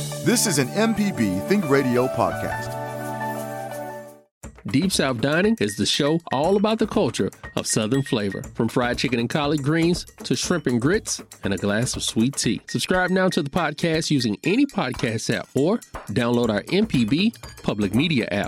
This is an MPB Think Radio podcast. Deep South Dining is the show all about the culture of Southern flavor, from fried chicken and collard greens to shrimp and grits and a glass of sweet tea. Subscribe now to the podcast using any podcast app or download our MPB Public Media app.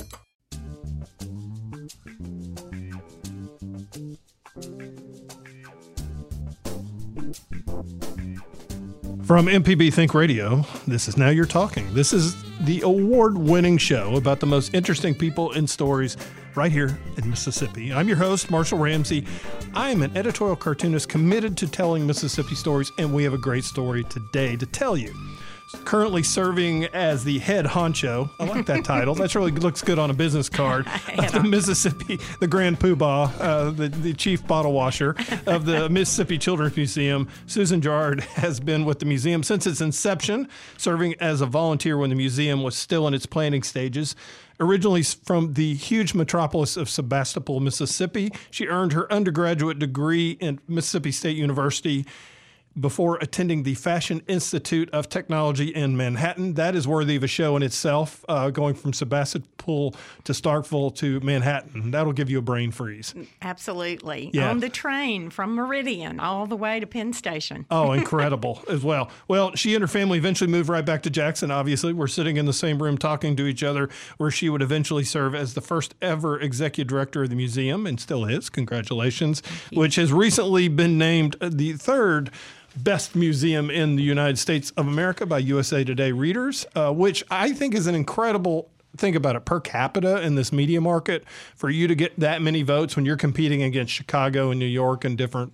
From MPB Think Radio, this is Now You're Talking. This is the award-winning show about the most interesting people and stories right here in Mississippi. I'm your host, Marshall Ramsey. I am an editorial cartoonist committed to telling Mississippi stories, and we have a great story today to tell you. Currently serving as the head honcho. I like that title. That really looks good on a business card. Of the Mississippi, the Grand Poobah, the chief bottle washer of the Mississippi Children's Museum. Susan Jarrard has been with the museum since its inception, serving as a volunteer when the museum was still in its planning stages. Originally from the huge metropolis of Sebastopol, Mississippi, she earned her undergraduate degree in Mississippi State University before attending the Fashion Institute of Technology in Manhattan. That is worthy of a show in itself, going from Sebastopol to Starkville to Manhattan. That'll give you a brain freeze. Absolutely. Yeah. On the train from Meridian all the way to Penn Station. Oh, incredible as well. Well, she and her family eventually moved right back to Jackson, obviously. We're sitting in the same room talking to each other, where she would eventually serve as the first ever executive director of the museum, and still is. Congratulations. Which has recently been named the third best museum in the United States of America by USA Today readers, which I think is an incredible, think about it, per capita in this media market, for you to get that many votes when you're competing against Chicago and New York and different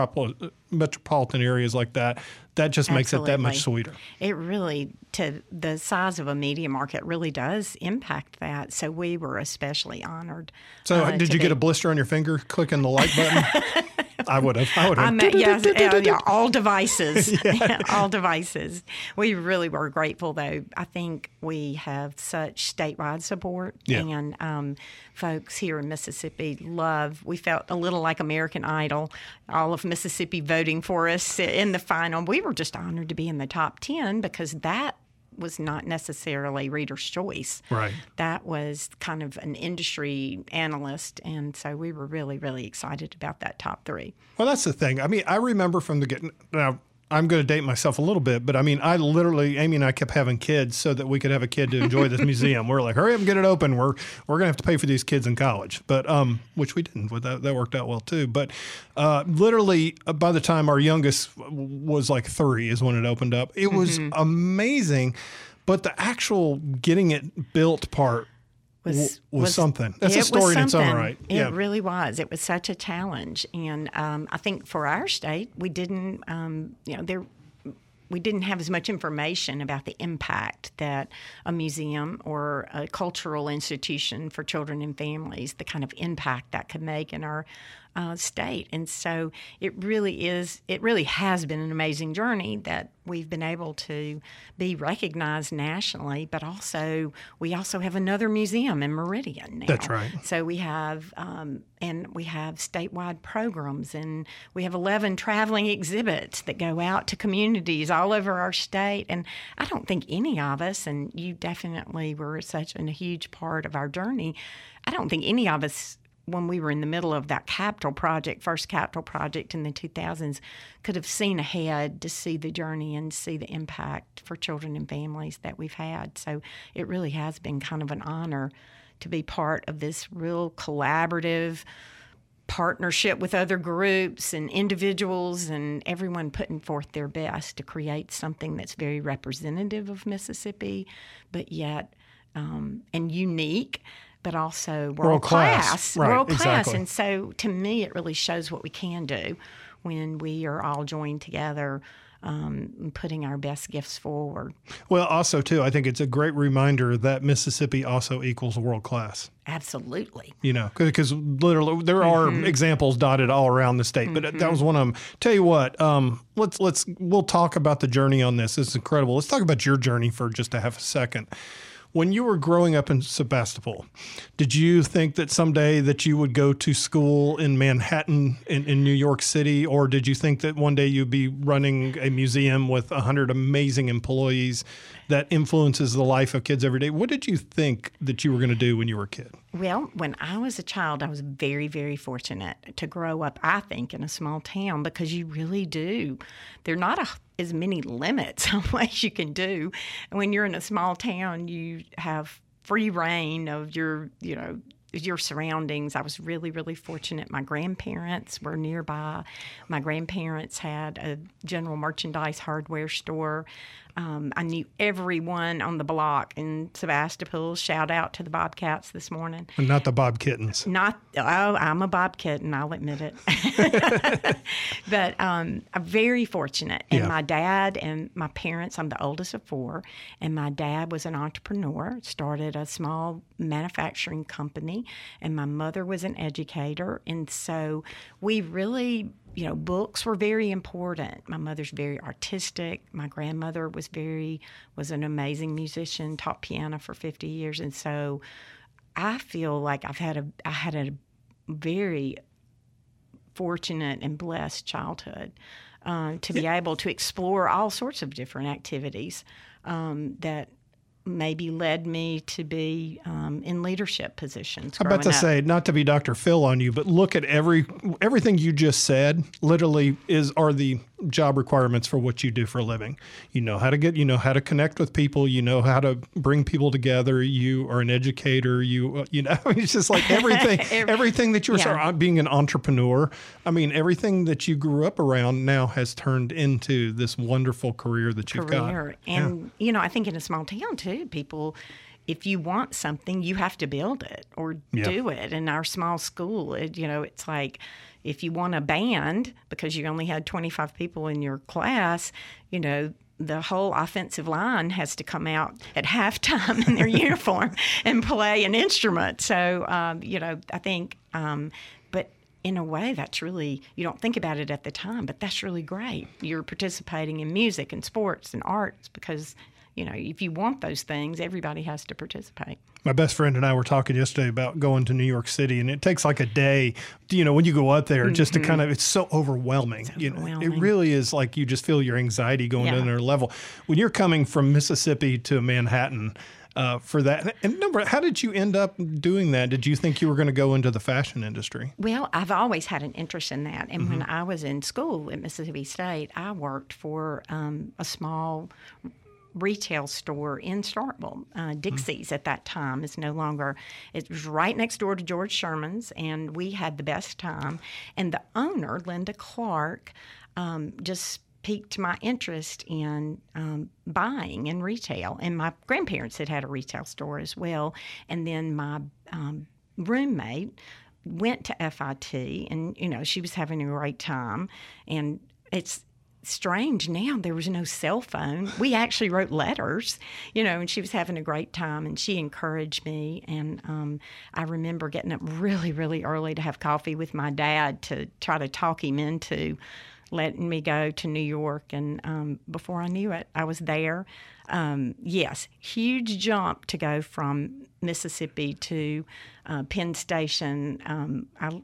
metropolitan areas like that. That just makes it that much sweeter. It really, to the size of a media market, really does impact that. So we were especially honored. So did you get a blister on your finger clicking the like button? I would have. Yeah, all devices. Yeah. All devices. We really were grateful, though. I think we have such statewide support. Yeah. And folks here in Mississippi we felt a little like American Idol, all of Mississippi voting for us in the final. We were just honored to be in the top 10 because that was not necessarily Reader's Choice. Right. That was kind of an industry analyst, and so we were really, really excited about that top 3. Well, that's the thing. I mean, I remember from the getting. Now, I'm going to date myself a little bit, but I mean, Amy and I kept having kids so that we could have a kid to enjoy this museum. We're like, hurry up and get it open. We're going to have to pay for these kids in college, but which we didn't. But that worked out well too. But literally, by the time our youngest was like 3 is when it opened up. It was amazing, but the actual getting it built part was something. That's a story in its own right. It really was. It was such a challenge, and I think for our state, we didn't, we didn't have as much information about the impact that a museum or a cultural institution for children and families, the kind of impact that could make in our state. And so it really has been an amazing journey that we've been able to be recognized nationally, but we also have another museum in Meridian now. That's right. So we have, and we have statewide programs, and we have 11 traveling exhibits that go out to communities all over our state. And I don't think any of us, and you definitely were such a huge part of our journey, I don't think any of us, when we were in the middle of that first capital project in the 2000s, could have seen ahead to see the journey and see the impact for children and families that we've had. So it really has been kind of an honor to be part of this real collaborative partnership with other groups and individuals and everyone putting forth their best to create something that's very representative of Mississippi, but yet and unique, but also world class. Right, world class. Exactly. And so to me, it really shows what we can do when we are all joined together, putting our best gifts forward. Well, also, too, I think it's a great reminder that Mississippi also equals world class. Absolutely. You know, because literally there are examples dotted all around the state, but that was one of them. Tell you what, we'll talk about the journey on this. It's incredible. Let's talk about your journey for just a half a second. When you were growing up in Sebastopol, did you think that someday that you would go to school in Manhattan in New York City, or did you think that one day you'd be running a museum with 100 amazing employees that influences the life of kids every day? What did you think that you were going to do when you were a kid? Well, when I was a child, I was very, very fortunate to grow up, I think, in a small town, because you really do. There are not as many limits on what you can do. And when you're in a small town, you have free reign of your surroundings. I was really, really fortunate. My grandparents were nearby. My grandparents had a general merchandise hardware store. I knew everyone on the block in Sebastopol. Shout out to the Bobcats this morning. Not the Bob Kittens. I'm a Bob Kitten, I'll admit it. But I'm very fortunate. And my dad and my parents, I'm the oldest of four, and my dad was an entrepreneur, started a small manufacturing company, and my mother was an educator. And so we really, books were very important. My mother's very artistic. My grandmother was an amazing musician, taught piano for 50 years. And so I feel like I had a very fortunate and blessed childhood to be able to explore all sorts of different activities that maybe led me to be in leadership positions. I'm about to say, not to be Dr. Phil on you, but look at everything you just said. Literally are the job requirements for what you do for a living. You know how to connect with people. You know how to bring people together. You are an educator. It's just like everything. Everything that you were being an entrepreneur. I mean, everything that you grew up around now has turned into this wonderful career that you've got. And I think in a small town too, people, if you want something, you have to build it or do it. In our small school, it's like, if you want a band, because you only had 25 people in your class, the whole offensive line has to come out at halftime in their uniform and play an instrument. So, I think, but in a way, that's really, you don't think about it at the time, but that's really great. You're participating in music and sports and arts because, if you want those things, everybody has to participate. My best friend and I were talking yesterday about going to New York City, and it takes like a day, when you go out there, just to kind of, it's so overwhelming. It really is like you just feel your anxiety going to another level. When you're coming from Mississippi to Manhattan for that, and how did you end up doing that? Did you think you were going to go into the fashion industry? Well, I've always had an interest in that. And when I was in school at Mississippi State, I worked for a small retail store in Starkville. Dixie's at that time is no longer. It was right next door to George Sherman's, and we had the best time. And the owner, Linda Clark, just piqued my interest in buying in retail. And my grandparents had a retail store as well. And then my roommate went to FIT, and she was having a great time. And it's strange now, there was no cell phone. We actually wrote letters, and she was having a great time, and she encouraged me. And I remember getting up really, really early to have coffee with my dad to try to talk him into letting me go to New York. And before I knew it, I was there. Yes, huge jump to go from Mississippi to Penn Station.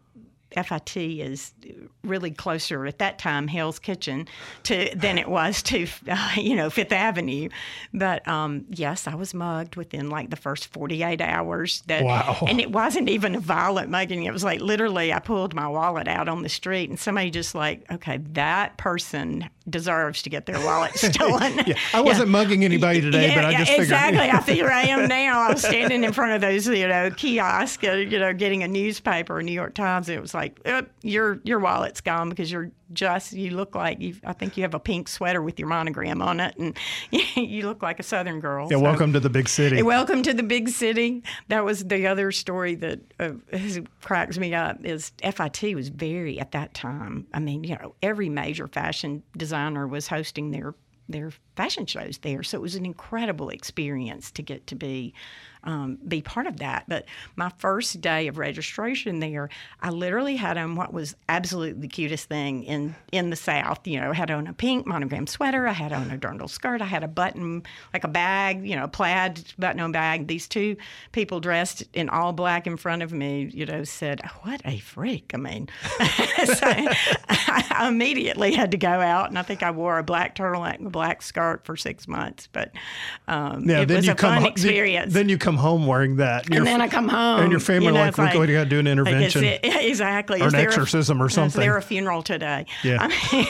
FIT is really closer at that time, Hell's Kitchen, than it was to, Fifth Avenue. But yes, I was mugged within like the first 48 hours. Wow. And it wasn't even a violent mugging. It was like literally I pulled my wallet out on the street and somebody just like, okay, that person deserves to get their wallet stolen. I wasn't mugging anybody today, but I just figured. Exactly. I figure I am now. I was standing in front of those, kiosks, getting a newspaper, a New York Times, and it was like, your wallet's gone because you look like, I think you have a pink sweater with your monogram on it, and you look like a Southern girl. Yeah, welcome to the big city. Welcome to the big city. That was the other story that cracks me up is FIT was very, at that time, every major fashion designer was hosting their fashion shows there. So it was an incredible experience to get to be be part of that. But my first day of registration there, I literally had on what was absolutely the cutest thing in the South. I had on a pink monogram sweater. I had on a dirndl skirt. I had a button, like a bag, a plaid button-on bag. These two people dressed in all black in front of me, said, "What a freak." I mean, so I immediately had to go out, and I think I wore a black turtleneck and a black skirt for 6 months. But it was a fun experience. Then you come home wearing that. And then I come home. And your family like, we got to do an intervention. Exactly. Or an exorcism or something. Is there a funeral today? Yeah.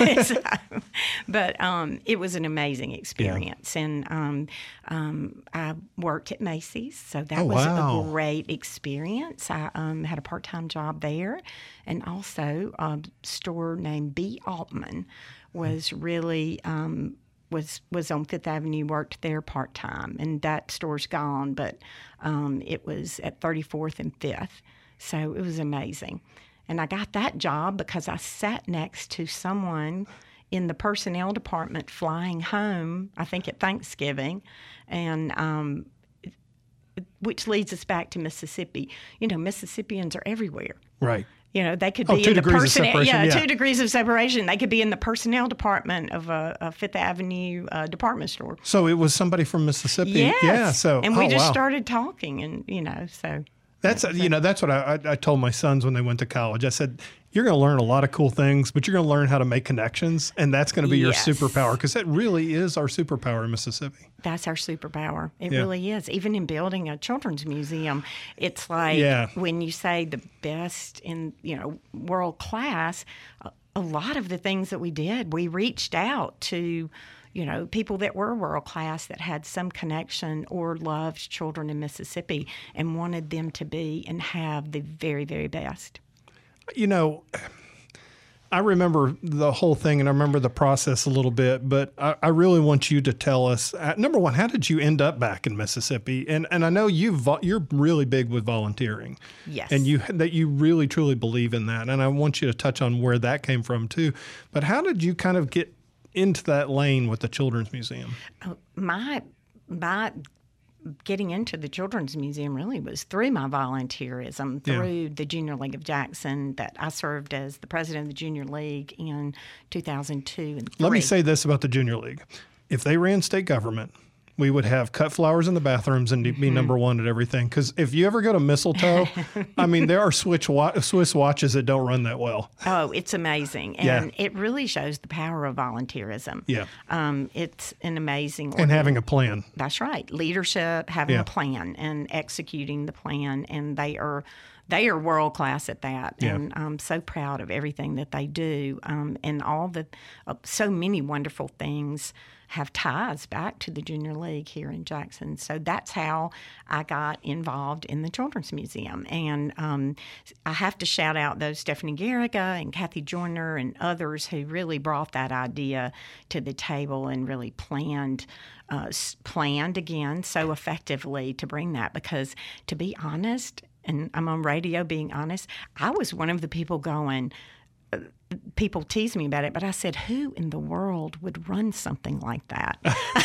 But it was an amazing experience. Yeah. And I worked at Macy's, so that was a great experience. I had a part-time job there, and also a store named B. Altman was really was on Fifth Avenue, worked there part-time, and that store's gone, but it was at 34th and 5th, so it was amazing. And I got that job because I sat next to someone in the personnel department flying home, I think at Thanksgiving, and which leads us back to Mississippi. Mississippians are everywhere. Right. They could be in the 2 degrees of separation. They could be in the personnel department of a Fifth Avenue department store. So it was somebody from Mississippi. Yes. Yeah. So and we just started talking, and so. That's that's what I told my sons when they went to college. I said, you're going to learn a lot of cool things, but you're going to learn how to make connections, and that's going to be your superpower, because that really is our superpower in Mississippi. That's our superpower. It really is. Even in building a children's museum, it's like when you say the best in world class, a lot of the things that we did, we reached out to people that were world class that had some connection or loved children in Mississippi and wanted them to be and have the very, very best. I remember the whole thing, and I remember the process a little bit, but I really want you to tell us, number one, how did you end up back in Mississippi? And I know you're really big with volunteering. Yes. And that you really, truly believe in that. And I want you to touch on where that came from, too. But how did you kind of get into that lane with the Children's Museum? My getting into the Children's Museum really was through my volunteerism, through the Junior League of Jackson, that I served as the president of the Junior League in 2002 and 2003. Let me say this about the Junior League. If they ran state government, we would have cut flowers in the bathrooms and be number one at everything. Because if you ever go to Mistletoe, I mean, there are Swiss watches that don't run that well. Oh, it's amazing. And it really shows the power of volunteerism. Yeah. It's an amazing And having a plan. That's right. Leadership, having a plan, and executing the plan. And they are world class at that, and I'm so proud of everything that they do. And all so many wonderful things have ties back to the Junior League here in Jackson. So that's how I got involved in the Children's Museum. And I have to shout out those Stephanie Garriga and Kathy Joyner and others who really brought that idea to the table and really planned again so effectively to bring that. Because to be honest, and I'm on radio being honest, I was one of the people going, people tease me about it, but I said, who in the world would run something like that?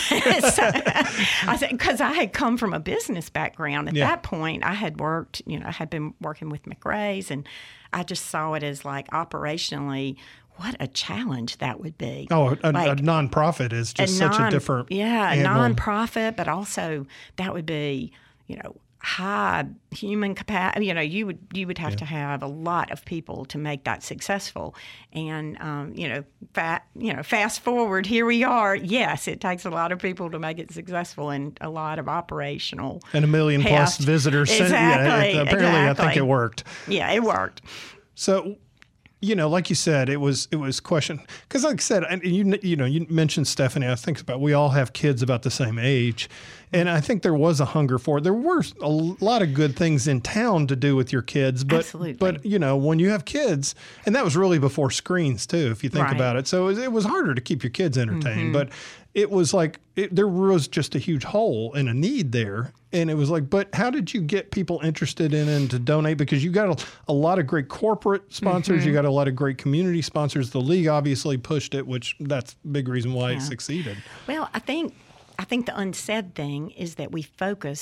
I said, because I had come from a business background. At that point, I had worked, I had been working with McRae's, and I just saw it as like operationally, what a challenge that would be. Oh, a nonprofit is just such a different a nonprofit, but also that would be, high human capacity. You would have to have a lot of people to make that successful. And fast forward, here we are. Yes, it takes a lot of people to make it successful, and a lot of operational and 1 million plus visitors. Exactly. Apparently, I think it worked. Yeah, it worked. So, like you said, it was question, because like I said, and you mentioned Stephanie. I think we all have kids about the same age, and I think there was a hunger for it. There were a lot of good things in town to do with your kids, but Absolutely. But when you have kids, and that was really before screens too, if you think about it. So it was harder to keep your kids entertained, but it was like there was just a huge hole and a need there. And it was like, but how did you get people interested in and to donate? Because you got a lot of great corporate sponsors. You got a lot of great community sponsors. The league obviously pushed it, which that's a big reason why it succeeded. Well, I think the unsaid thing is that we focused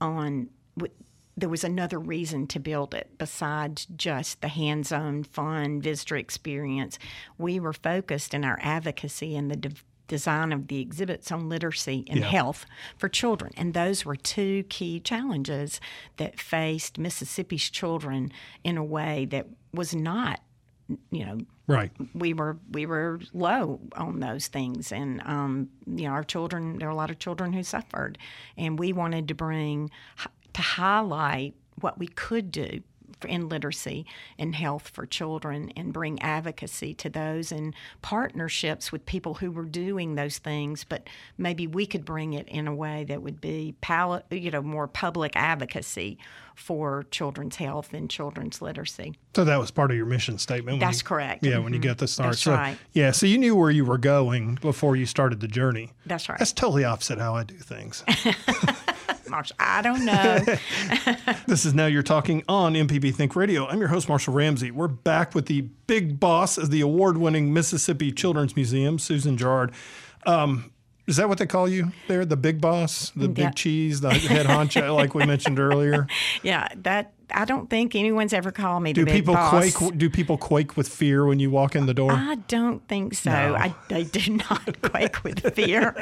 on. There was another reason to build it besides just the hands-on, fun visitor experience. We were focused in our advocacy and the design of the exhibits on literacy and health for children. And those were two key challenges that faced Mississippi's children in a way that was not, right. We were low on those things. And, our children, there were a lot of children who suffered. And we wanted to highlight what we could do in literacy and health for children and bring advocacy to those and partnerships with people who were doing those things, but maybe we could bring it in a way that would be more public advocacy for children's health and children's literacy. So that was part of your mission statement. That's correct. Yeah, when you get the start. That's right. Yeah, so you knew where you were going before you started the journey. That's right. That's totally opposite how I do things. Marshall, I don't know. This is Now You're Talking on MPB Think Radio. I'm your host, Marshall Ramsey. We're back with the big boss of the award-winning Mississippi Children's Museum, Susan Gerard. Is that what they call you there? The big boss, the big cheese, the head honcho, like we mentioned earlier? Yeah, I don't think anyone's ever called me the big boss. Do people quake with fear when you walk in the door? I don't think so. No. They do not quake with fear.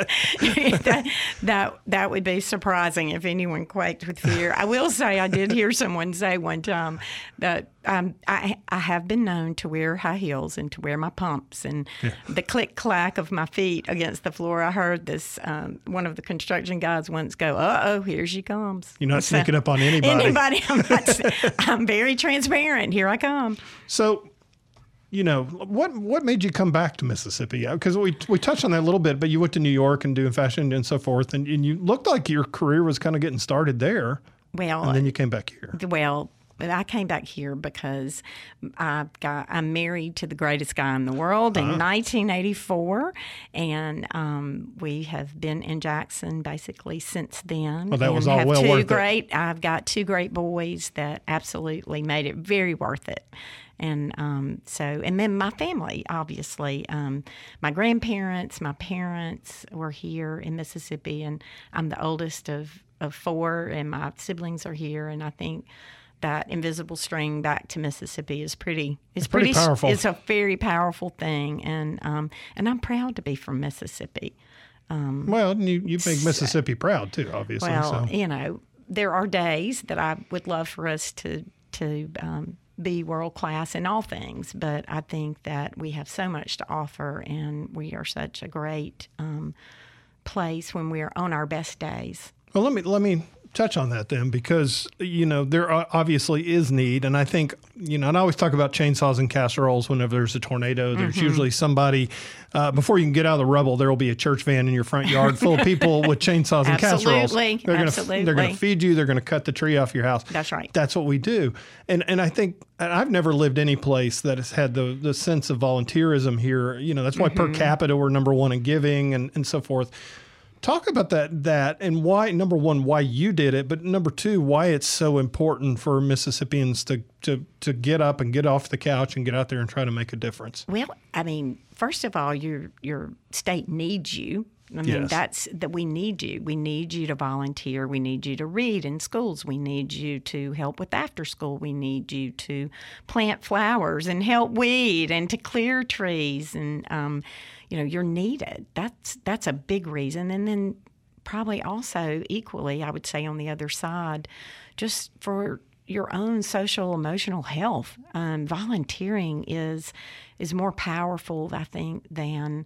that would be surprising if anyone quaked with fear. I will say I did hear someone say one time that I have been known to wear high heels and to wear my pumps, and the click-clack of my feet against the floor. I heard this, one of the construction guys once go, uh-oh, here she comes. You're not sneaking up on anybody. I'm very transparent. Here I come. So, what made you come back to Mississippi? Because we touched on that a little bit, but you went to New York and doing fashion and so forth, and you looked like your career was kind of getting started there. Well, and then you came back here. Well, I came back here because I'm married to the greatest guy in the world in 1984, and we have been in Jackson basically since then. Well, that was all well worth it. I've got two great boys that absolutely made it very worth it. And and then my family, obviously. My grandparents, my parents were here in Mississippi, and I'm the oldest of four, and my siblings are here, and I think that invisible string back to Mississippi is pretty powerful. It's a very powerful thing, and I'm proud to be from Mississippi. Well, you make Mississippi proud too, obviously. Well, there are days that I would love for us to be world class in all things, but I think that we have so much to offer, and we are such a great place when we are on our best days. Well, let me touch on that then, because, there obviously is need. And I think, and I always talk about chainsaws and casseroles whenever there's a tornado. There's usually somebody, before you can get out of the rubble, there will be a church van in your front yard full of people with chainsaws and casseroles. Absolutely. They're going to feed you. They're going to cut the tree off your house. That's right. That's what we do. And I think I've never lived any place that has had the sense of volunteerism here. That's why per capita we're number one in giving and so forth. Talk about that and why, number one, why you did it, but number two, why it's so important for Mississippians to get up and get off the couch and get out there and try to make a difference. Well, first of all, your state needs you. Yes. That's that we need you. We need you to volunteer. We need you to read in schools. We need you to help with after school. We need you to plant flowers and help weed and to clear trees. And, you're needed. That's a big reason. And then probably also equally, I would say on the other side, just for your own social, emotional health. Volunteering is more powerful, I think, than,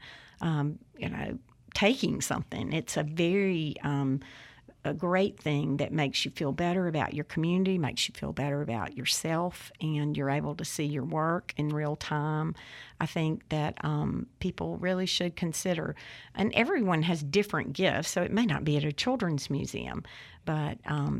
taking something. It's a very a great thing that makes you feel better about your community, makes you feel better about yourself, and you're able to see your work in real time. I think that people really should consider, and everyone has different gifts, so it may not be at a children's museum, but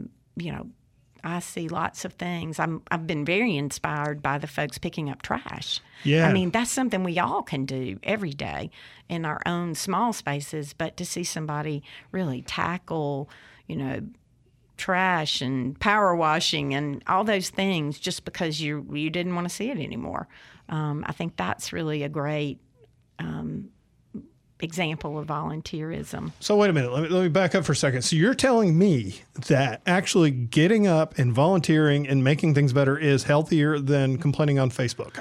I see lots of things. I've been very inspired by the folks picking up trash. Yeah. That's something we all can do every day in our own small spaces, but to see somebody really tackle, trash and power washing and all those things just because you didn't want to see it anymore. I think that's really a great example of volunteerism. So wait a minute. Let me back up for a second. So you're telling me that actually getting up and volunteering and making things better is healthier than complaining on Facebook?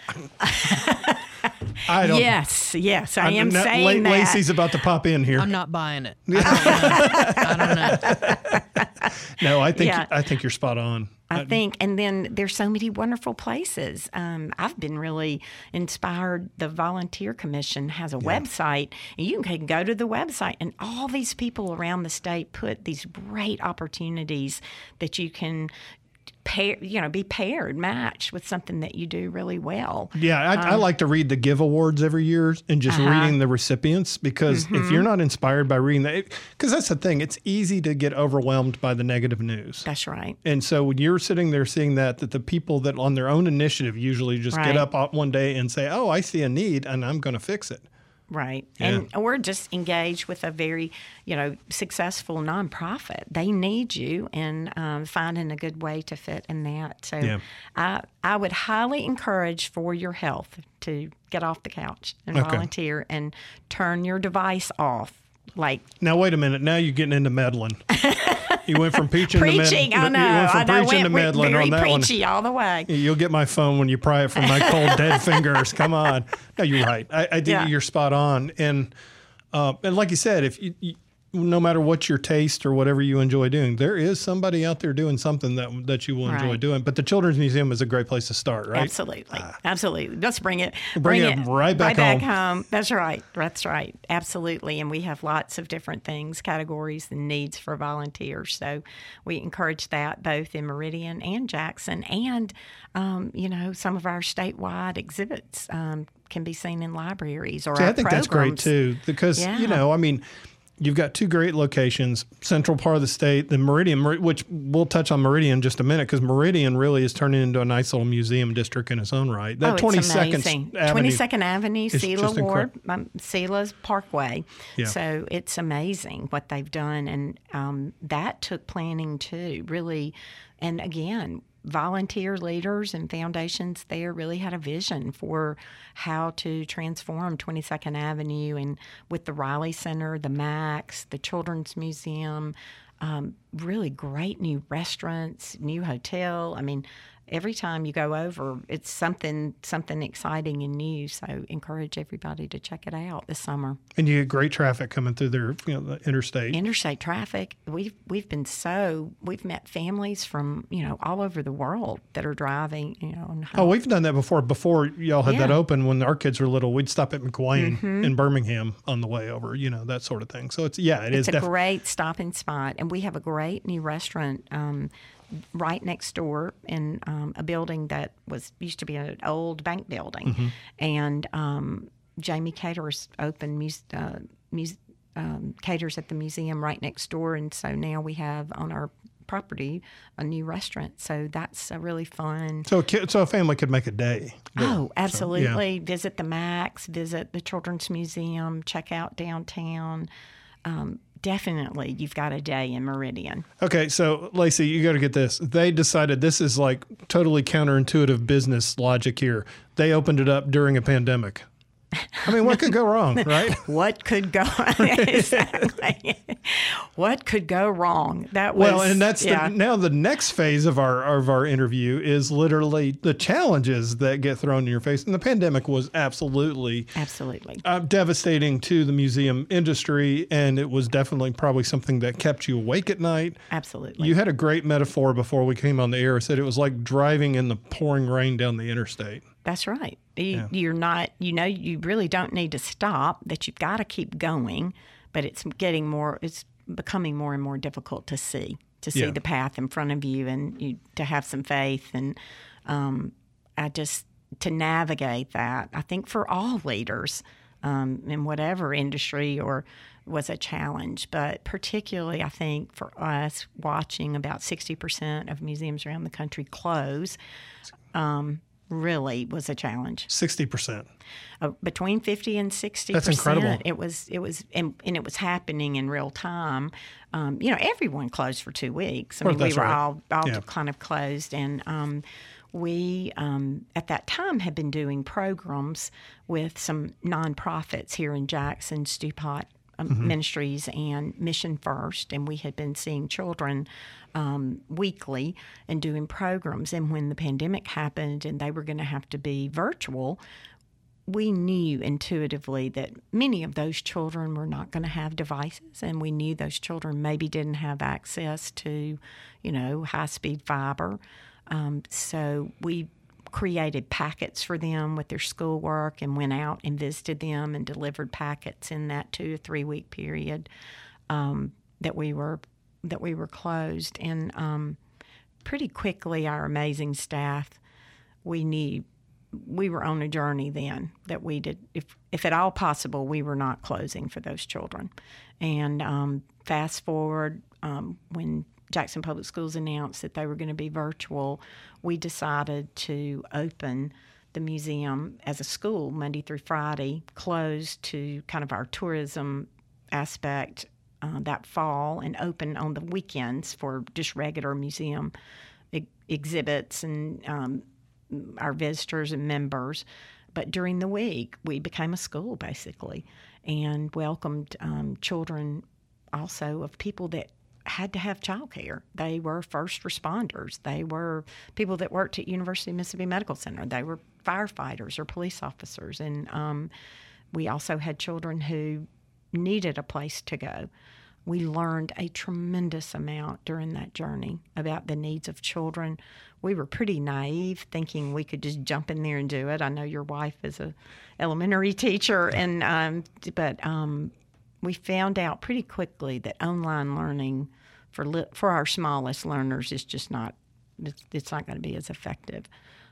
I don't. Yes, I am saying that. Lacey's about to pop in here. I'm not buying it. I don't know. No, I think you're spot on. I think, and then there's so many wonderful places. I've been really inspired. The Volunteer Commission has a website, and you can go to the website, and all these people around the state put these great opportunities that you can be matched with something that you do really well. Yeah, I like to read the Give Awards every year and just reading the recipients, because if you're not inspired by reading that, because that's the thing, it's easy to get overwhelmed by the negative news. That's right. And so when you're sitting there seeing that the people that on their own initiative usually just get up one day and say, oh, I see a need and I'm going to fix it. Right. Yeah. And we're just engaged with a very, successful nonprofit. They need you, and finding a good way to fit in that. So I would highly encourage, for your health, to get off the couch and volunteer and turn your device off. Now, wait a minute. Now you're getting into meddling. You went from preaching to meddling. I know. You went from preaching to meddling very on that one. preachy all the way. You'll get my phone when you pry it from my cold, dead fingers. Come on. No, you're right. I think you're spot on. And like you said, if you no matter what your taste or whatever you enjoy doing, there is somebody out there doing something that you will enjoy doing. But the Children's Museum is a great place to start, right? Absolutely. Absolutely. Let's bring it right back home. That's right. That's right. Absolutely. And we have lots of different things, categories, and needs for volunteers. So we encourage that both in Meridian and Jackson. And, some of our statewide exhibits can be seen in libraries or our I think programs. that's great, too, because, you've got two great locations, central part of the state, the Meridian, which we'll touch on Meridian in just a minute, because Meridian really is turning into a nice little museum district in its own right. That 22nd Avenue, 22nd Avenue, Sela Ward, Sela's Parkway. Yeah. So it's amazing what they've done, and that took planning too, really. And again, volunteer leaders and foundations there really had a vision for how to transform 22nd Avenue, and with the Riley Center, the Max, the Children's Museum, really great new restaurants, new hotel. I mean, every time you go over, it's something exciting and new. So encourage everybody to check it out this summer. And you get great traffic coming through there, the interstate. Interstate traffic. We've met families from all over the world that are driving. We've done that before. Before y'all had that open, when our kids were little, we'd stop at McWayne in Birmingham on the way over. That sort of thing. So it's a great stopping spot, and we have a great new restaurant right next door in a building that used to be an old bank building. And Jamie Caters opened Caters at the museum right next door, and so now we have on our property a new restaurant. So that's a really fun. So a family could make a day there. Oh, absolutely. So, visit the Max, visit the Children's Museum, check out downtown. Definitely, you've got a day in Meridian. Okay, so Lacey, you got to get this. They decided, this is like totally counterintuitive business logic here. They opened it up during a pandemic. I mean, what could go wrong, right? What could go exactly? What could go wrong? That was and that's now the next phase of our interview is literally the challenges that get thrown in your face. And the pandemic was absolutely devastating to the museum industry, and it was definitely probably something that kept you awake at night. Absolutely. You had a great metaphor before we came on the air. Said it was like driving in the pouring rain down the interstate. That's right. You're not, you really don't need to stop, that you've got to keep going, but it's becoming more and more difficult to see the path in front of you, and to have some faith. And to navigate that, I think for all leaders in whatever industry was a challenge, but particularly I think for us, watching about 60% of museums around the country close, really was a challenge. 60%. Between 50 and 60%. That's incredible. It was, and it was happening in real time. Everyone closed for 2 weeks. I mean, we were all kind of closed, and we, at that time, had been doing programs with some nonprofits here in Jackson, Stewpot Ministries and Mission First, and we had been seeing children weekly and doing programs. And when the pandemic happened and they were going to have to be virtual, we knew intuitively that many of those children were not going to have devices, and we knew those children maybe didn't have access to, high-speed fiber. So we created packets for them with their schoolwork and went out and visited them and delivered packets in that 2 to 3 week period that we were closed. And pretty quickly, our amazing staff, we knew we were on a journey then that we did, if at all possible, we were not closing for those children. And fast forward, when Jackson Public Schools announced that they were going to be virtual, we decided to open the museum as a school Monday through Friday, closed to kind of our tourism aspect that fall, and open on the weekends for just regular museum exhibits and our visitors and members. But during the week, we became a school, basically, and welcomed children also of people that had to have childcare. They were first responders. They were people that worked at University of Mississippi Medical Center. They were firefighters or police officers. And we also had children who needed a place to go. We learned a tremendous amount during that journey about the needs of children. We were pretty naive, thinking we could just jump in there and do it. I know your wife is a elementary teacher, and but we found out pretty quickly that online learning for our smallest learners is just not, it's not going to be as effective.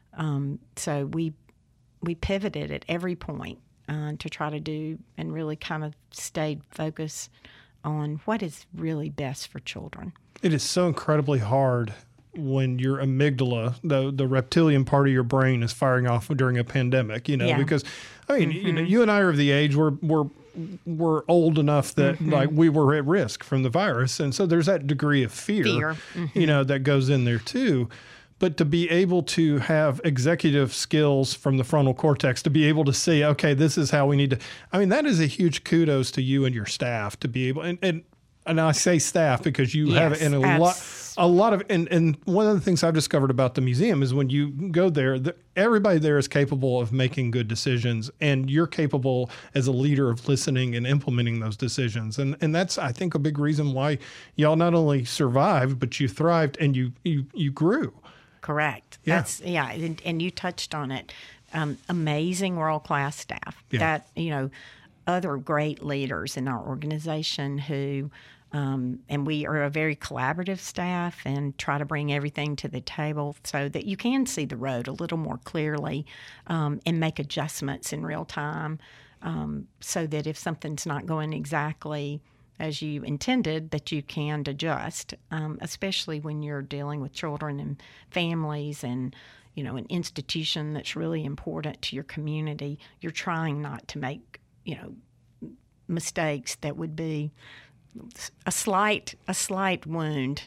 So we pivoted at every point to try to do and really kind of stayed focused on what is really best for children. It is so incredibly hard when your amygdala, the reptilian part of your brain, is firing off during a pandemic, because, I mean, you and I are of the age where we're old enough that like we were at risk from the virus. And so there's that degree of fear. That goes in there too. But to be able to have executive skills from the frontal cortex, to be able to say, okay, this is how we need to, I mean, that is a huge kudos to you and your staff to be able, and I say staff because you have it in a lot of, and one of the things I've discovered about the museum is when you go there, everybody there is capable of making good decisions, and you're capable as a leader of listening and implementing those decisions. And that's, I think, a big reason why y'all not only survived, but you thrived and you grew. Correct. Yeah. And you touched on it. Amazing world-class staff. Yeah. That, other great leaders in our organization who, and we are a very collaborative staff and try to bring everything to the table so that you can see the road a little more clearly and make adjustments in real time so that if something's not going exactly as you intended, that you can adjust, especially when you're dealing with children and families and, an institution that's really important to your community. You're trying not to make mistakes that would be a slight wound,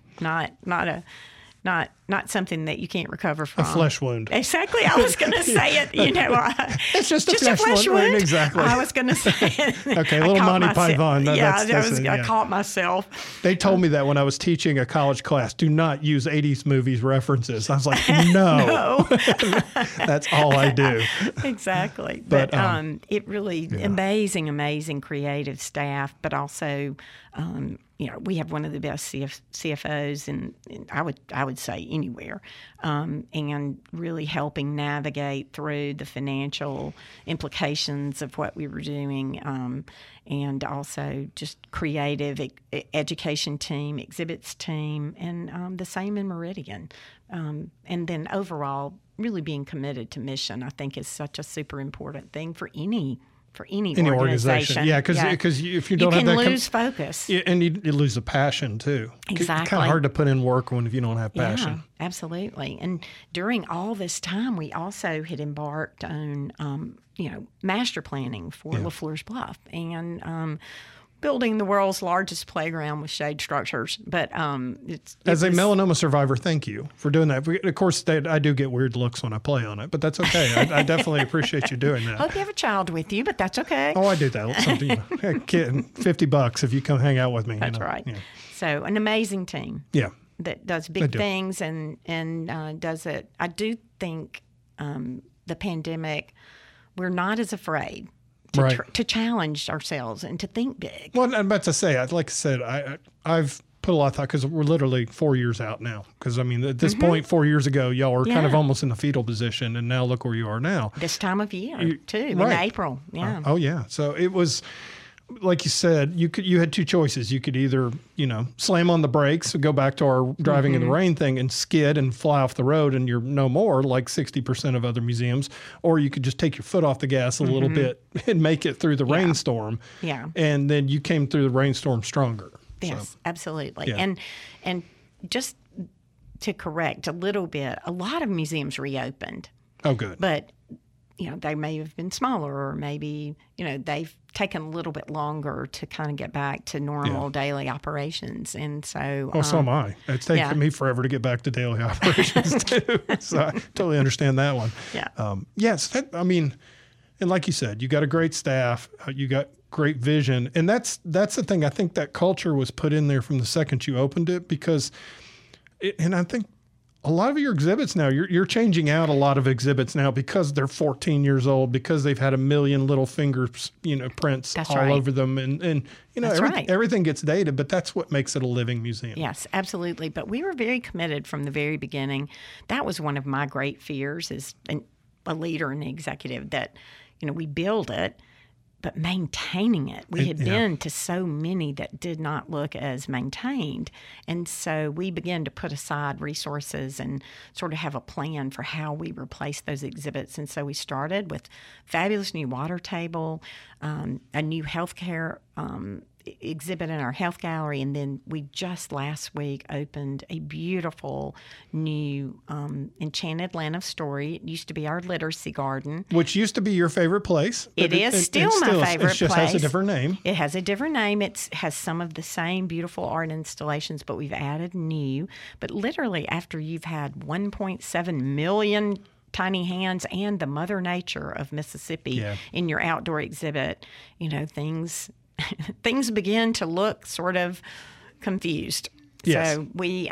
not something that you can't recover from. A flesh wound. Exactly. I was going to say it. It's just a flesh wound. Exactly. I was going to say it. Okay, a little Monty Python. I caught myself. They told me that when I was teaching a college class, do not use 80s movies references. I was like, no. That's all I do. Exactly. But it really, amazing creative staff, but also, we have one of the best CFOs, and I would say anywhere, and really helping navigate through the financial implications of what we were doing, and also just creative education team, exhibits team, and the same in Meridian, and then overall really being committed to mission. I think is such a super important thing for any organization. Yeah, because if you don't have that, you can lose focus. And you lose the passion, too. Exactly. It's kind of hard to put in work if you don't have passion. Yeah, absolutely. And during all this time, we also had embarked on, master planning for LaFleur's Bluff. And building the world's largest playground with shade structures. But as a melanoma survivor, thank you for doing that. Of course, I do get weird looks when I play on it, but that's okay. I definitely appreciate you doing that. Hope you have a child with you, but that's okay. Oh, I do that. Something, $50 if you come hang out with me. That's right. Yeah. So an amazing team. Yeah. That does big things and does it. I do think the pandemic, we're not as afraid to challenge ourselves and to think big. Well, I'm about to say, like I said, I've put a lot of thought because we're literally 4 years out now. Because, I mean, at this point, 4 years ago, y'all were kind of almost in the fetal position, and now look where you are now. This time of year, too, in April. Yeah. Oh, yeah. So it was, like you said, you had two choices. You could either, slam on the brakes, go back to our driving in the rain thing and skid and fly off the road and you're no more, like 60% of other museums, or you could just take your foot off the gas a little bit and make it through the rainstorm. Yeah. And then you came through the rainstorm stronger. Yes, so, absolutely. Yeah. And just to correct a little bit, a lot of museums reopened. Oh, good. But they may have been smaller, or maybe, they've taken a little bit longer to kind of get back to normal daily operations. And so... Well, so am I. It's taken me forever to get back to daily operations, too. So I totally understand that one. Yeah. Yes. And like you said, you got a great staff. You got great vision. And that's the thing. I think that culture was put in there from the second you opened it because... And I think a lot of your exhibits now, you're changing out a lot of exhibits now because they're 14 years old, because they've had a million little prints all over them. And everything gets dated, but that's what makes it a living museum. Yes, absolutely. But we were very committed from the very beginning. That was one of my great fears as a leader and executive, that, we build it, but maintaining it. We had been to so many that did not look as maintained. And so we began to put aside resources and sort of have a plan for how we replace those exhibits. And so we started with fabulous new water table, a new healthcare exhibit in our health gallery, and then we just last week opened a beautiful new Enchanted Land of Story. It used to be our literacy garden, which used to be your favorite place. It is still my favorite place. It just has a different name. It has a different name. It has some of the same beautiful art installations, but we've added new. But literally, after you've had 1.7 million tiny hands and the Mother Nature of Mississippi in your outdoor exhibit, things begin to look sort of confused. Yes. So we,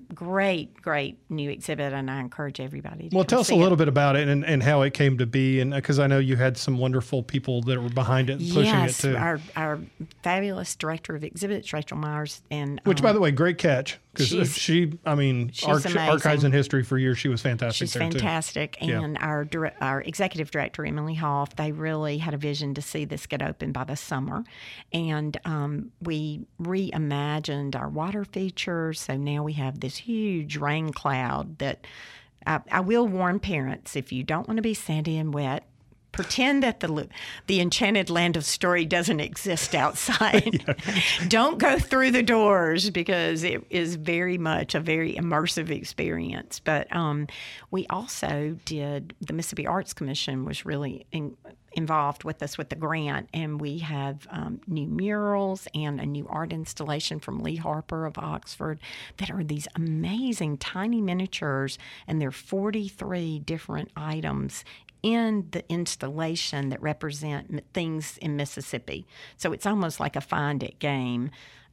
great new exhibit, and I encourage everybody to tell us a little bit about it and how it came to be, and because I know you had some wonderful people that were behind it and pushing it too. Yes, our fabulous director of exhibits, Rachel Myers, and by the way, great catch, because she's Archives and History for years, she was fantastic. She's fantastic, and our executive director, Emily Hoff, they really had a vision to see this get open by the summer, and we reimagined our water feature. So now we have this huge rain cloud that I will warn parents, if you don't want to be sandy and wet, pretend that the Enchanted Land of Story doesn't exist outside. Don't go through the doors, because it is very much a very immersive experience. But we also did, the Mississippi Arts Commission was really involved with us with the grant, and we have new murals and a new art installation from Lee Harper of Oxford that are these amazing tiny miniatures, and there are 43 different items in the installation that represent things in Mississippi. So it's almost like a find it game,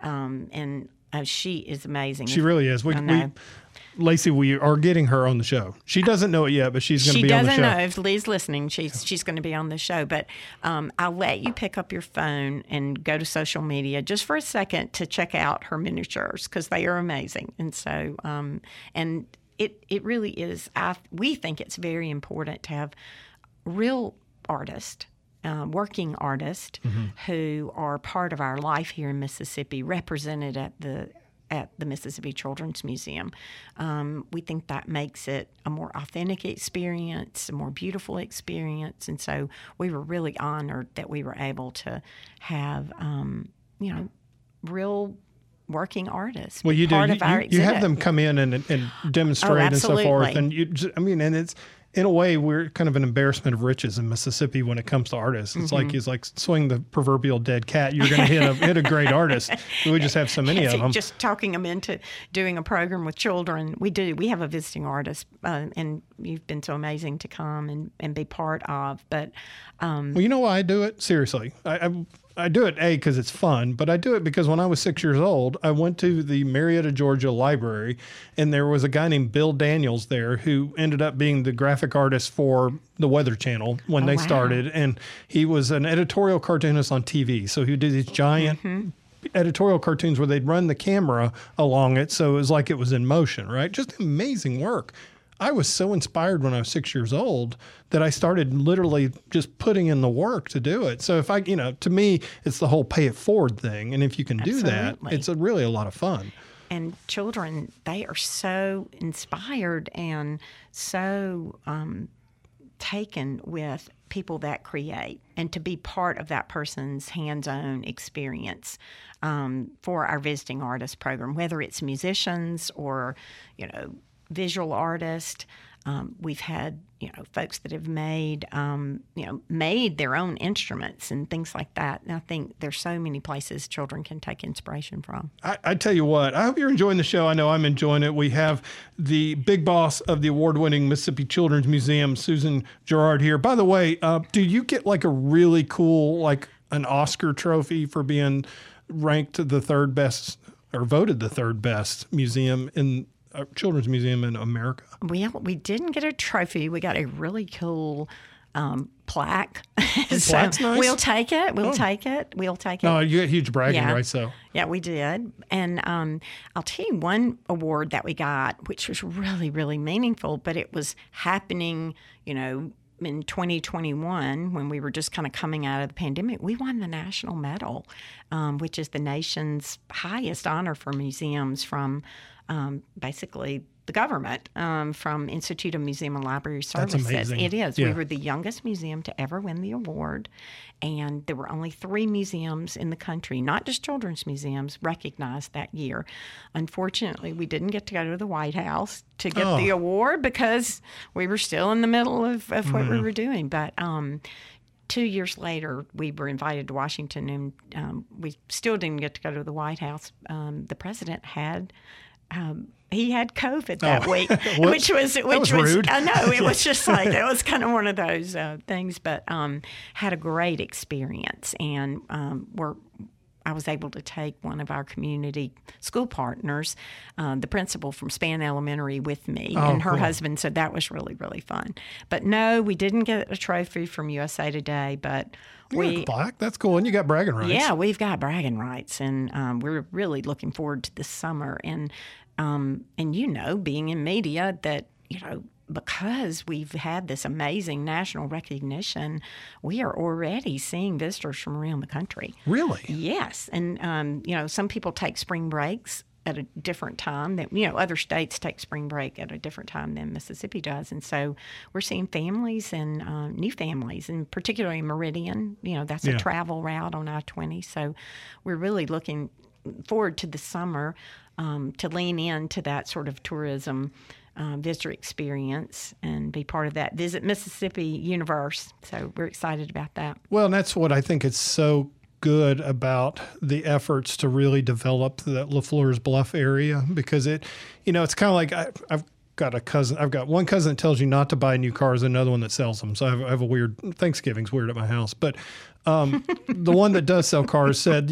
and she is amazing. She really is. Lacey, we are getting her on the show. She doesn't know it yet, but she's going to be on the show. She doesn't know. If Lee's listening, she's going to be on the show. But I'll let you pick up your phone and go to social media just for a second to check out her miniatures, because they are amazing. And so, and it really is. We think it's very important to have real artists, working artists who are part of our life here in Mississippi, represented at the Mississippi Children's Museum. We think that makes it a more authentic experience, a more beautiful experience, and so we were really honored that we were able to have, real working artists. Well, you do. Part of our you have them come in and demonstrate and so forth, and in a way, we're kind of an embarrassment of riches in Mississippi when it comes to artists. It's like swing the proverbial dead cat. You're going to hit a great artist. We just have so many of them. Just talking them into doing a program with children. We do. We have a visiting artist, and you've been so amazing to come and be part of. But well, you know why I do it? Seriously, I do it, A, because it's fun, but I do it because when I was 6 years old, I went to the Marietta, Georgia library, and there was a guy named Bill Daniels there who ended up being the graphic artist for the Weather Channel when they started. And he was an editorial cartoonist on TV. So he did these giant editorial cartoons where they'd run the camera along it. So it was like it was in motion, right? Just amazing work. I was so inspired when I was 6 years old that I started literally just putting in the work to do it. So if I, to me, it's the whole pay it forward thing. And if you can do that, it's really a lot of fun. And children, they are so inspired and so taken with people that create, and to be part of that person's hands-on experience for our visiting artist program, whether it's musicians or, visual artists. We've had, folks that have made their own instruments and things like that. And I think there's so many places children can take inspiration from. I tell you what, I hope you're enjoying the show. I know I'm enjoying it. We have the big boss of the award-winning Mississippi Children's Museum, Susan Gerard, here. By the way, do you get like a really cool, like an Oscar trophy for being ranked the third best or voted the third best museum in children's museum in America? We didn't get a trophy. We got a really cool plaque. So plaque's nice. We'll take it. We'll take it. No, you get huge bragging rights, though. Yeah, we did. And I'll tell you one award that we got, which was really, really meaningful, but it was happening, in 2021, when we were just kind of coming out of the pandemic. We won the National Medal, which is the nation's highest honor for museums from basically the government, from Institute of Museum and Library Services. That's amazing. It is. Yeah. We were the youngest museum to ever win the award, and there were only 3 museums in the country, not just children's museums, recognized that year. Unfortunately, we didn't get to go to the White House to get the award because we were still in the middle of what we were doing. But 2 years later, we were invited to Washington, and we still didn't get to go to the White House. The president had he had COVID that week, which was rude. I know, it was just like, it was kind of one of those things, but had a great experience. And I was able to take one of our community school partners, the principal from Span Elementary, with me and her husband. So that was really, really fun. But no, we didn't get a trophy from USA Today, but you got a plaque. That's cool. And you got bragging rights. Yeah, we've got bragging rights. And we're really looking forward to this summer. And being in media, that, because we've had this amazing national recognition, we are already seeing visitors from around the country. Really? Yes. And, some people take spring breaks at a different time that, other states take spring break at a different time than Mississippi does. And so we're seeing families and new families, and particularly Meridian, that's a travel route on I-20. So we're really looking forward to the summer to lean into that sort of tourism visitor experience and be part of that Visit Mississippi universe. So we're excited about that. Well, and that's what I think is so good about the efforts to really develop the LaFleur's Bluff area, because it's kind of like I've got one cousin that tells you not to buy new cars, another one that sells them. So I have a weird, Thanksgiving's weird at my house. But the one that does sell cars said,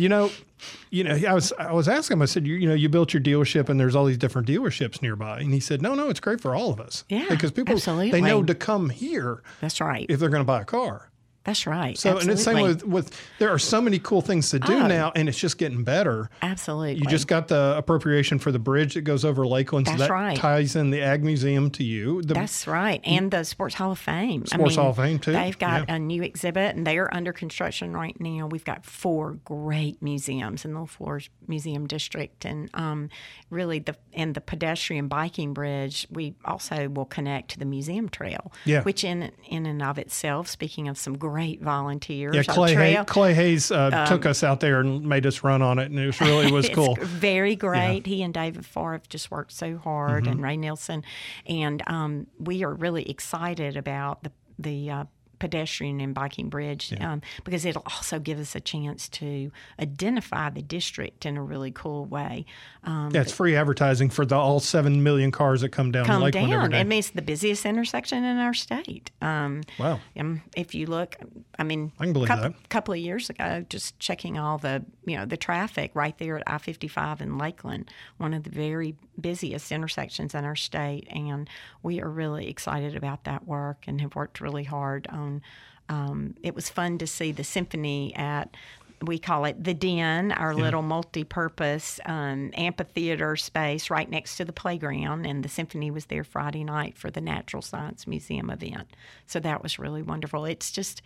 I was asking him, I said, you built your dealership and there's all these different dealerships nearby. And he said, no, it's great for all of us. Yeah, because people, absolutely. They know to come here. That's right. If they're going to buy a car. That's right. So, absolutely. And it's the same with there are so many cool things to do now, and it's just getting better. Absolutely. You just got the appropriation for the bridge that goes over Lakeland, so that ties in the Ag Museum to you. That's right. And the Sports Hall of Fame. Hall of Fame, too. They've got a new exhibit, and they are under construction right now. We've got 4 great museums in the LaFleur's Museum District, and really the pedestrian biking bridge. We also will connect to the museum trail, which in and of itself, speaking of some great volunteers. Yeah, Our Clay Hayes took us out there and made us run on it, and it really was cool. It's very great. Yeah. He and David Farr have just worked so hard, and Ray Nielsen, and we are really excited about the pedestrian and biking bridge because it'll also give us a chance to identify the district in a really cool way. It's free advertising for all 7 million cars that come down Lakeland every day. I mean, it's the busiest intersection in our state. Wow. If you look, I mean, I can believe that. A couple of years ago, just checking all the traffic right there at I-55 in Lakeland, one of the very busiest intersections in our state, and we are really excited about that work and have worked really hard on. It was fun to see the symphony at, we call it the Den, our little multi-purpose amphitheater space right next to the playground, and the symphony was there Friday night for the Natural Science Museum event. So that was really wonderful. It's just,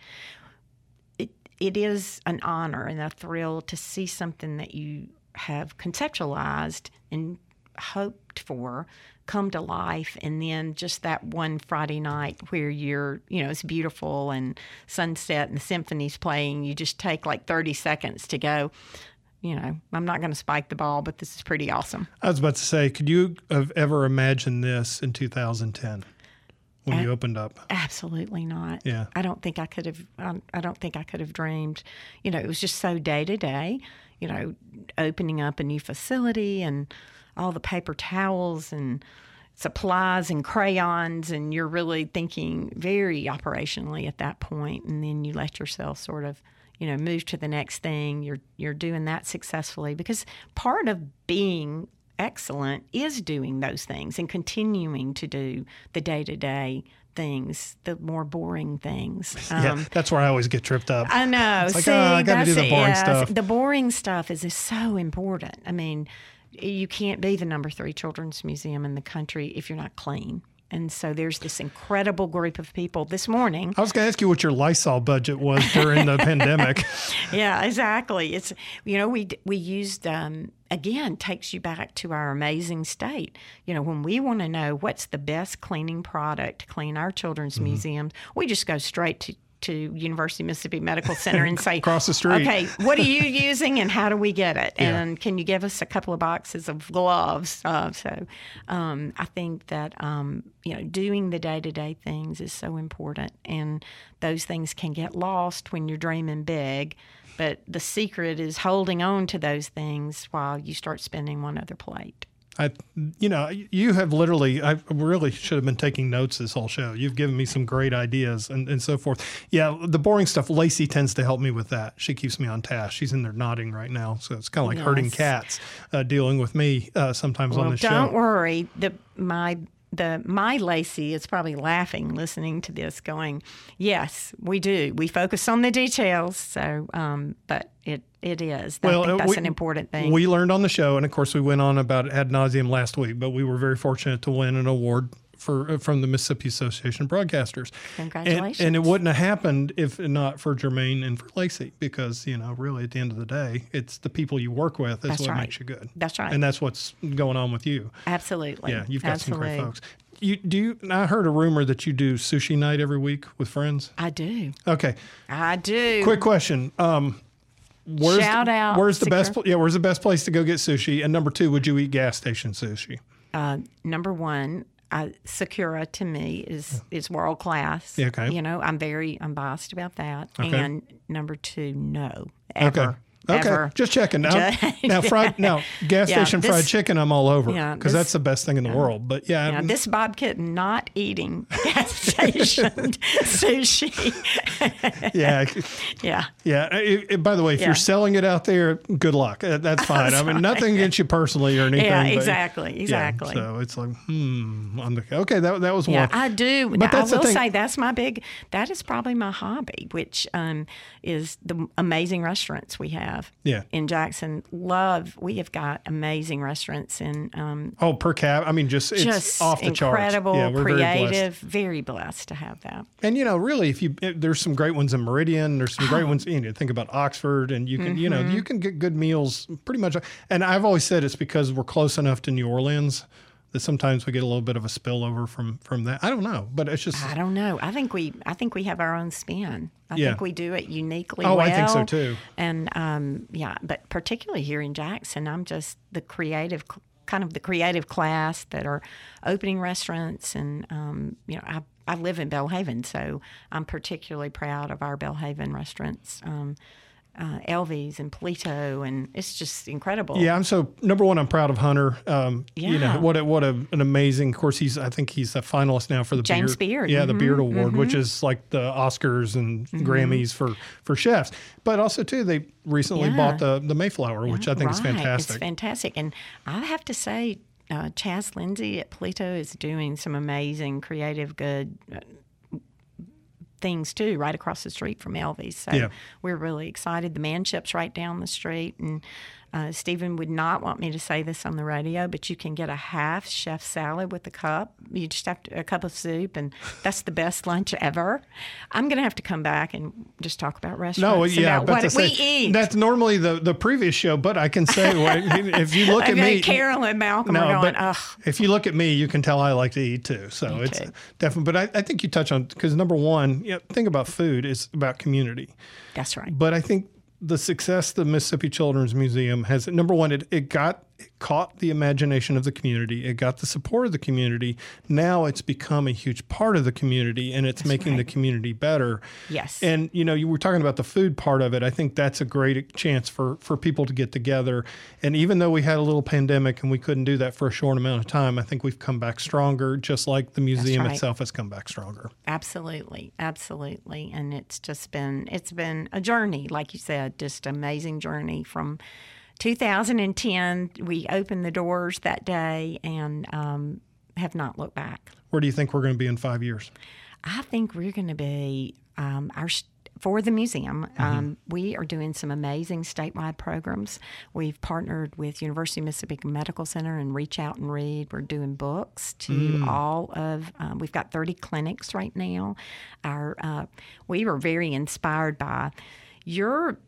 it is an honor and a thrill to see something that you have conceptualized and hoped for come to life, and then just that one Friday night where it's beautiful and sunset and the symphony's playing, you just take like 30 seconds to go, I'm not going to spike the ball, but this is pretty awesome. I was about to say, could you have ever imagined this in 2010 when you opened up? Absolutely not. Yeah. I don't think I could have dreamed. It was just so day to day, opening up a new facility and all the paper towels and supplies and crayons, and you're really thinking very operationally at that point, and then you let yourself sort of, move to the next thing. You're doing that successfully, because part of being excellent is doing those things and continuing to do the day-to-day things, the more boring things. That's where I always get tripped up. I know. It's like, I got to do the boring stuff. The boring stuff is so important. I mean, you can't be the number 3 children's museum in the country if you're not clean. And so there's this incredible group of people this morning. I was going to ask you what your Lysol budget was during the pandemic. Yeah, exactly. It's, we used, again, takes you back to our amazing state. When we want to know what's the best cleaning product to clean our children's museums, we just go straight to University of Mississippi Medical Center and say, across the street, okay, what are you using and how do we get it? Yeah. And can you give us a couple of boxes of gloves? I think that, doing the day-to-day things is so important, and those things can get lost when you're dreaming big. But the secret is holding on to those things while you start spinning one other plate. You have literally, I really should have been taking notes this whole show. You've given me some great ideas and so forth. Yeah, the boring stuff, Lacey tends to help me with that. She keeps me on task. She's in there nodding right now. So it's kind of like herding cats, dealing with me sometimes on the show. Don't worry. My Lacey is probably laughing, listening to this, going, yes, we do. We focus on the details. So, but it is. I think that's an important thing. We learned on the show, and of course we went on about it ad nauseum last week, but we were very fortunate to win an award from the Mississippi Association of Broadcasters. Congratulations. And it wouldn't have happened if not for Jermaine and for Lacey, because, really at the end of the day, it's the people you work with is what makes you good. That's right. And that's what's going on with you. Absolutely. Yeah, you've got some great folks. I heard a rumor that you do sushi night every week with friends. I do. Okay. I do. Quick question. Shout out. Where's the best place to go get sushi? And number 2, would you eat gas station sushi? Number 1, Sakura to me is world class. Okay. I'm biased about that. Okay. And number 2, no, ever. Okay. Ever. Just checking. Now gas station fried chicken, I'm all over, because that's the best thing in the world. But this Bob Kitten not eating gas station sushi. Yeah. By the way, if you're selling it out there, good luck. That's fine. I mean, nothing against you personally or anything. Yeah, exactly. Yeah, so it's like, okay, that was one. I do. But I will say that is probably my hobby, which is the amazing restaurants we have. In Jackson. We have got amazing restaurants in per cap. I mean, it's off the charts. Incredible, yeah, we're creative, very blessed to have that. And really, there's some great ones in Meridian. There's some great ones. Think about Oxford, and you can you can get good meals pretty much. And I've always said it's because we're close enough to New Orleans that sometimes we get a little bit of a spillover from that. I don't know, but it's just I don't know. I think we have our own spin. I think we do it uniquely well. I think so too. And but particularly here in Jackson, I'm just the creative class that are opening restaurants, and I live in Belhaven, so I'm particularly proud of our Belhaven restaurants. Elvies and Polito, and it's just incredible. Yeah, number one, I'm proud of Hunter. What an amazing. Of course, I think he's a finalist now for the James Beard. Yeah, the Beard Award, which is like the Oscars and Grammys for chefs. But also too, they recently bought the Mayflower, which I think is fantastic. It's fantastic, and I have to say, Chaz Lindsay at Polito is doing some amazing, creative, good things too, right across the street from Elvies. So we're really excited. The Manship's right down the street, and Stephen would not want me to say this on the radio, but you can get a half chef salad with a cup. You just have a cup of soup, and that's the best lunch ever. I'm going to have to come back and just talk about restaurants. About what we eat. That's normally the previous show, but I can say if you look at me, Carol and Malcolm are going, ugh. If you look at me, you can tell I like to eat too. So it's definitely. But I think you touch on, because number one, think about food is about community. That's right. But I think the success the Mississippi Children's Museum has, number one, it caught the imagination of the community. It got the support of the community. Now it's become a huge part of the community, and it's making the community better. Yes. And, you were talking about the food part of it. I think that's a great chance for people to get together. And even though we had a little pandemic and we couldn't do that for a short amount of time, I think we've come back stronger, just like the museum itself has come back stronger. Absolutely. Absolutely. And it's been a journey, like you said, just an amazing journey from 2010, we opened the doors that day and have not looked back. Where do you think we're going to be in 5 years? I think we're going to be for the museum. We are doing some amazing statewide programs. We've partnered with University of Mississippi Medical Center and Reach Out and Read. We're doing books to all of. We've got 30 clinics right now. We were very inspired by your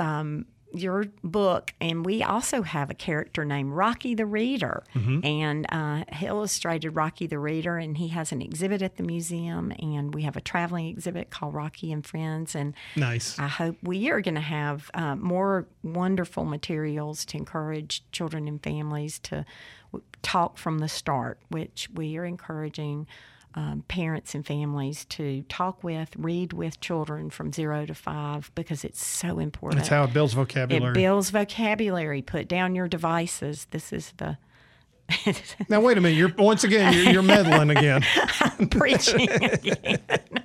book, and we also have a character named Rocky the Reader, and he illustrated Rocky the Reader, and he has an exhibit at the museum, and we have a traveling exhibit called Rocky and Friends, and nice. I hope we are going to have more wonderful materials to encourage children and families to talk from the start, which we are encouraging parents and families to talk with, read with children from 0 to 5, because it's so important. That's how it builds vocabulary. It builds vocabulary. Put down your devices. This is the... Now, wait a minute. You're meddling again. I'm preaching again.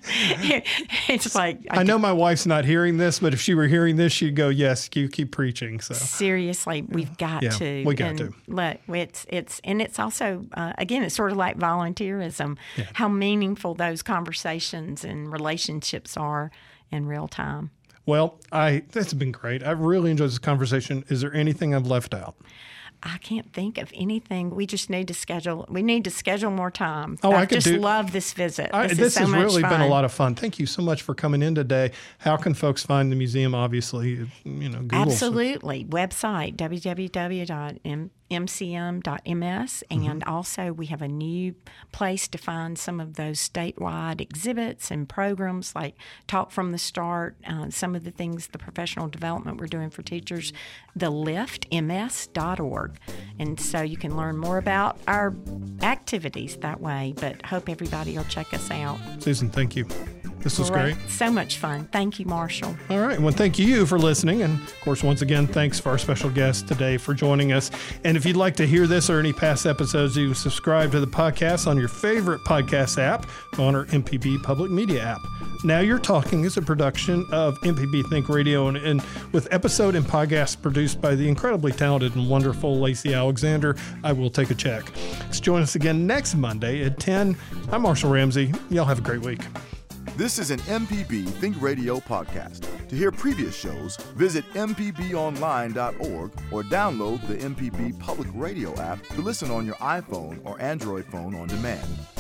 It's like... I know my wife's not hearing this, but if she were hearing this, she'd go, yes, you keep preaching. So seriously, we've got to. We got to. Look, it's also, again, it's sort of like volunteerism, how meaningful those conversations and relationships are in real time. Well, that's been great. I've really enjoyed this conversation. Is there anything I've left out? I can't think of anything. We just need to schedule. We need to schedule more time. Oh, I just love this visit. This has really been a lot of fun. Thank you so much for coming in today. How can folks find the museum? Obviously, Google. Absolutely. Website, www.mcm.ms. And also we have a new place to find some of those statewide exhibits and programs like Talk from the Start, some of the things, the professional development we're doing for teachers, theliftms.org. And so you can learn more about our activities that way, but hope everybody will check us out. Susan, thank you. This was great. So much fun. Thank you, Marshall. All right. Well, thank you for listening. And of course, once again, thanks for our special guest today for joining us. And if you'd like to hear this or any past episodes, you subscribe to the podcast on your favorite podcast app on our MPB Public Media app. Now You're Talking is a production of MPB Think Radio and with episode and podcast produced by the incredibly talented and wonderful Lacey Alexander. I will take a check. So join us again next Monday at 10. I'm Marshall Ramsey. Y'all have a great week. This is an MPB Think Radio podcast. To hear previous shows, visit mpbonline.org or download the MPB Public Radio app to listen on your iPhone or Android phone on demand.